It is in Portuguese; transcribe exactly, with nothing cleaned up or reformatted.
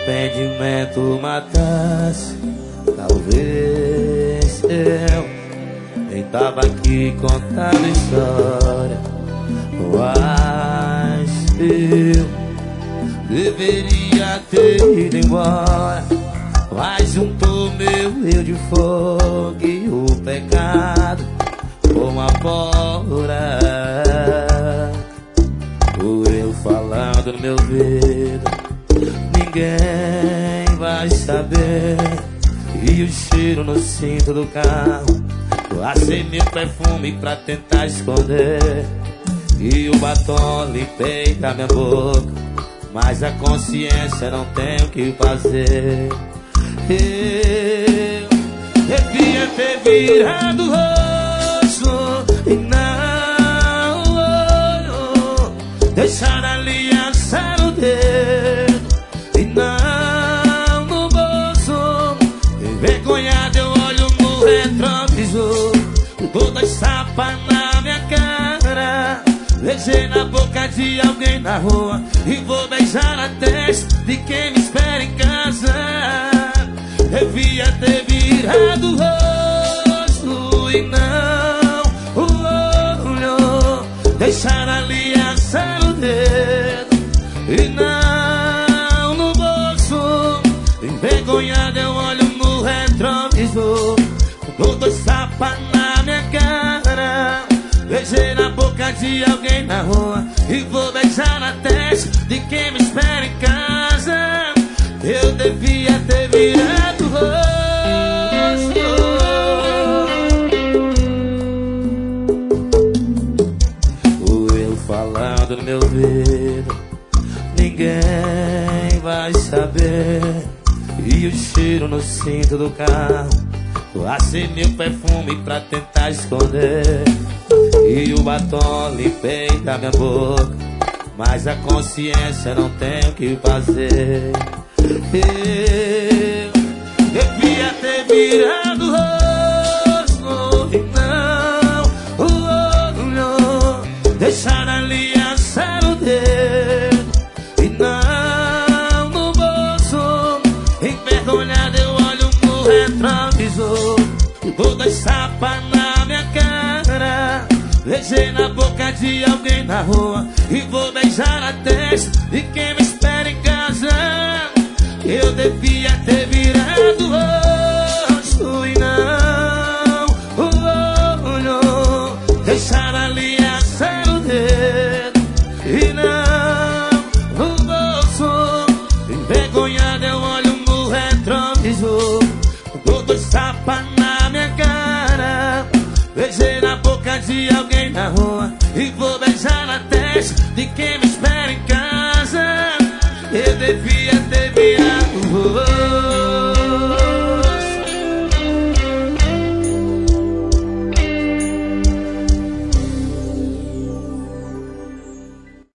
arrependimento matasse, talvez eu nem tava aqui contando história. Mas eu deveria ter ido embora, mas juntou meu eu de fogo e o pecado com a pólvora. O eu falando no meu ouvido, ninguém vai saber. E o cheiro no cinto do carro, passei meu perfume pra tentar esconder. E o batom limpei da minha boca, mas a consciência não tem o que fazer. Eu devia ter virado o rosto e não deixar a aliança no dedo e não no bolso. Envergonhado eu olho no retrovisor, toda chapa na minha cara. Beijei na boca de alguém na rua e vou beijar a testa de quem me espera em casa. Devia ter virado o rosto e não o olho, deixar a aliança no dedo e não no bolso. Envergonhado eu olho no retrovisor, com dois tapas na minha cara. Beijei na boca de alguém na rua e vou beijar na testa de quem me espera em casa. Eu devia ter virado o rosto. O eu falando no meu ouvido, ninguém vai saber. E o cheiro no cinto do carro, passei meu perfume pra tentar esconder. E o batom limpei da minha boca, mas a consciência não tem o que fazer. Eu devia ter virado o rosto e não o olho, deixar a aliança no dedo e não no bolso. Envergonhado eu olho no retrovisor, toda chapa na minha cara. Beijei na boca de alguém na rua e vou beijar a testa de quem me espera em casa. Eu devia ter virado o rosto e não o olho, deixar a aliança no dedo e não no bolso. Envergonhado eu olho no retrovisor, com dois tapas na minha cara. Beijei na boca de alguém na rua e vou beijar na testa de quem me espera em casa. Eu devia